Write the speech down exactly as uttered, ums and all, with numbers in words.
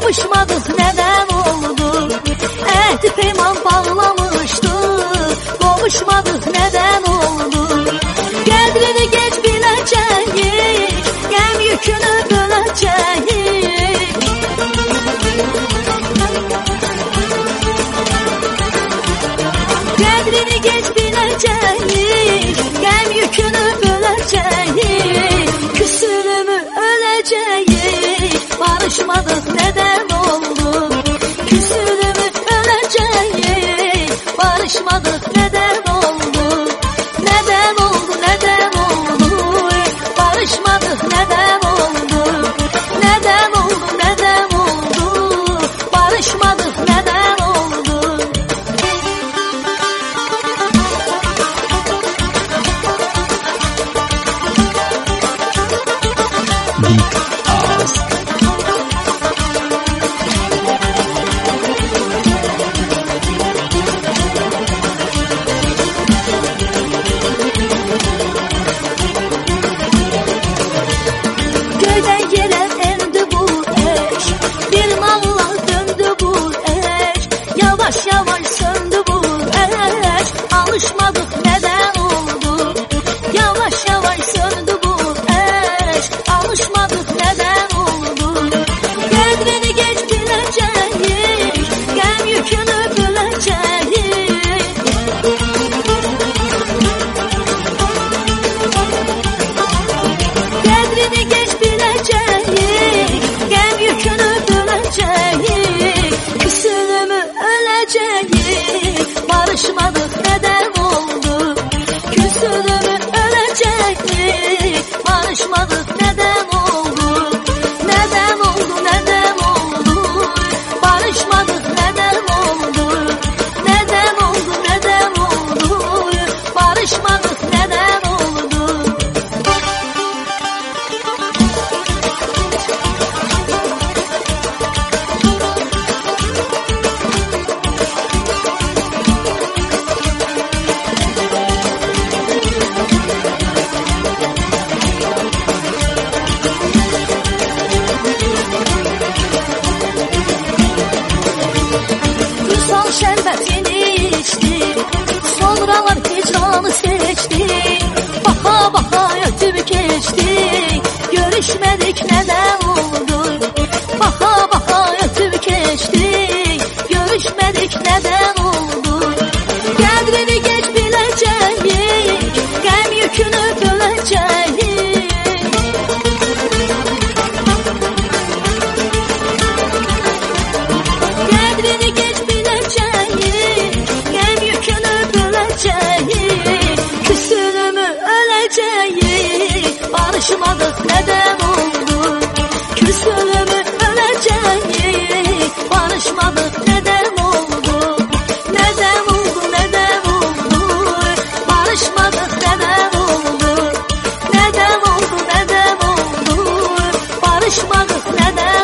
Qovuşmadıq nədən oldu? Əhd peyman bağlamışdıq, qovuşmadıq nədən oldu? Qədrini gec biləcəyik, qəm yükünü böləcəyik. Qədrini gec biləcəyik, qəm yükünü böləcəyik. Küsülümü öləcəyik, barışmadıq nədən oldu? Küsülümü öləcəyik, barışmadıq nədən oldu? Nədən oldu, nədən oldu? Barışmadıq nədən oldu? Nədən oldu, nədən oldu? Barışmadıq nədən oldu? Göydən yerə endi bu eş, bir malla döndü bu eş. Yavaş yavaş söndü bu eş, alışmadıq nədən oldu? Yavaş yavaş söndü bu eş, alışmadıq nədən oldu? Qədrini gec biləcəyik, qəm yükünü böləcəyik. Qədrini gec biləcəyik, qəm yükünü böləcəyik. Küsülümü öləcəyik, barışmadıq nədən oldu? Küsülümü öləcəyik, barışmadıq nədən oldu? Nədən oldu, nədən oldu? Barışmadıq nədən oldu? Nədən oldu, nədən oldu? Barışmadıq nədən oldu? Vüsal şərbətini içdik, sonralar hicranı seçdik. Baxa baxa ötüb keçdik, görüşmədik nədən oldu? Baxa baxa ötüb keçdik, görüşmədik nədən oldu? Qədrini gec biləcəyik, qəm yükünü böləcəyik. Qədrini gec biləcəyik, qəm yükünü böləcəyik. Küsülümü öləcəyik, barışmadıq nədən oldu? Küsülümü öləcəyik, barışmadıq nədən oldu? Nədən oldu, nədən oldu? Barışmadıq nədən oldu? Nədən oldu, nədən oldu? Barışmadıq nədən oldu?